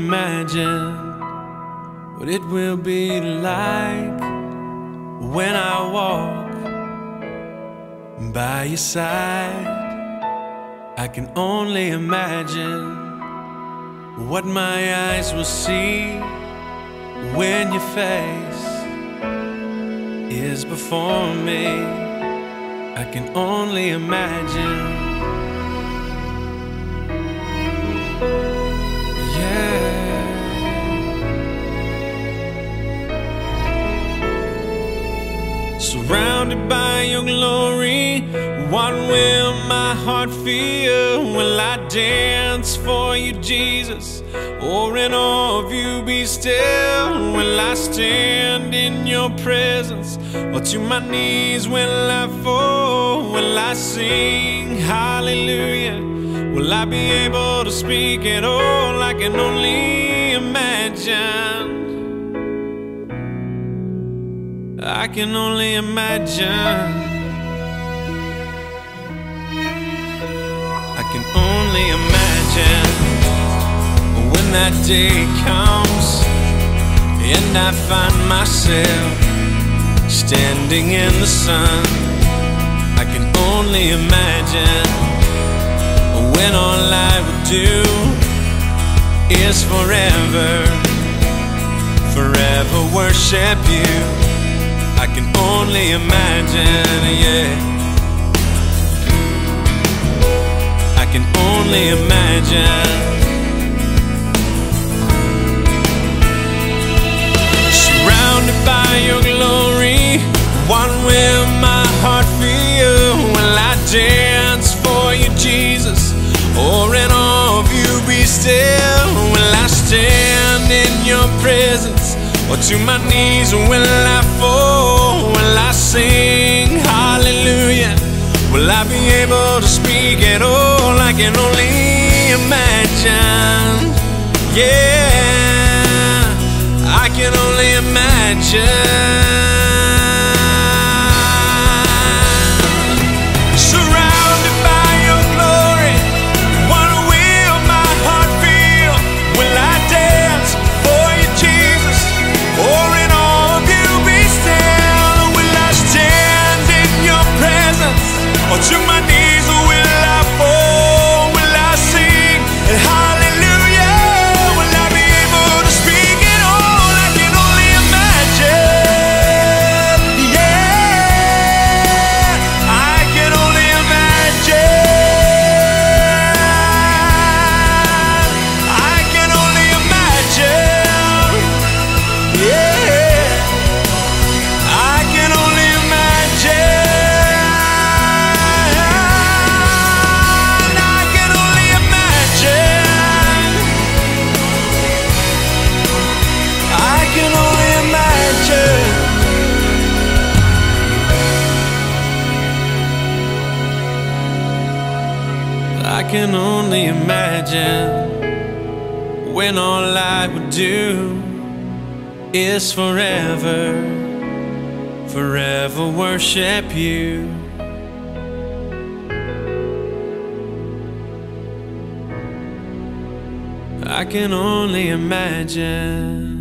imagine what it will be like when I walk by your side. I can only imagine what my eyes will see when your face is before me. I can only imagine. Surrounded by your glory, what will my heart feel? Will I dance for you, Jesus? Or in awe of you be still? Will I stand in your presence? Or to my knees will I fall? Will I sing hallelujah? Will I be able to speak at all? I can only imagine. I can only imagine. I can only imagine when that day comes and I find myself standing in the sun. I can only imagine when all I would do is forever, forever worship you. I can only imagine, yeah. I can only imagine. Surrounded by your glory, what will my heart feel? Will I dance for you, Jesus? Or in awe of you be still? Will I stand in your presence? Or to my knees will I fall? Will I sing hallelujah? Will I be able to speak at all? I can only imagine. Yeah, I can only imagine. Surrounded by your glory, what will my heart feel? Will I dance for you, Jesus? Or in awe of you be still? Will I stand in your presence? Or to my knees will I fall? Will I sing hallelujah? Will I be able to speak at all? I can only imagine. Yeah, I can only imagine. I can only imagine. Yeah, I can only imagine. I can only imagine. I can only imagine. I can only imagine when all I would do is forever, forever worship you. I can only imagine.